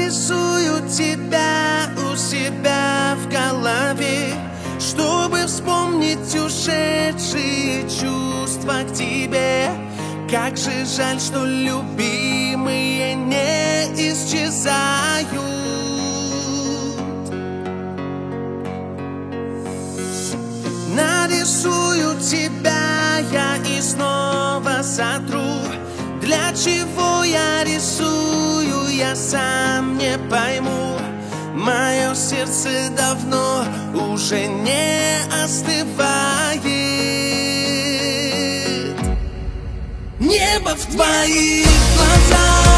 Нарисую тебя у себя в голове, чтобы вспомнить ушедшие чувства к тебе. Как же жаль, что любимые не исчезают. Нарисую тебя я и снова сотру. Для чего я рисую, я сам не пойму. Мое сердце давно уже не остывает. Небо в твоих глазах.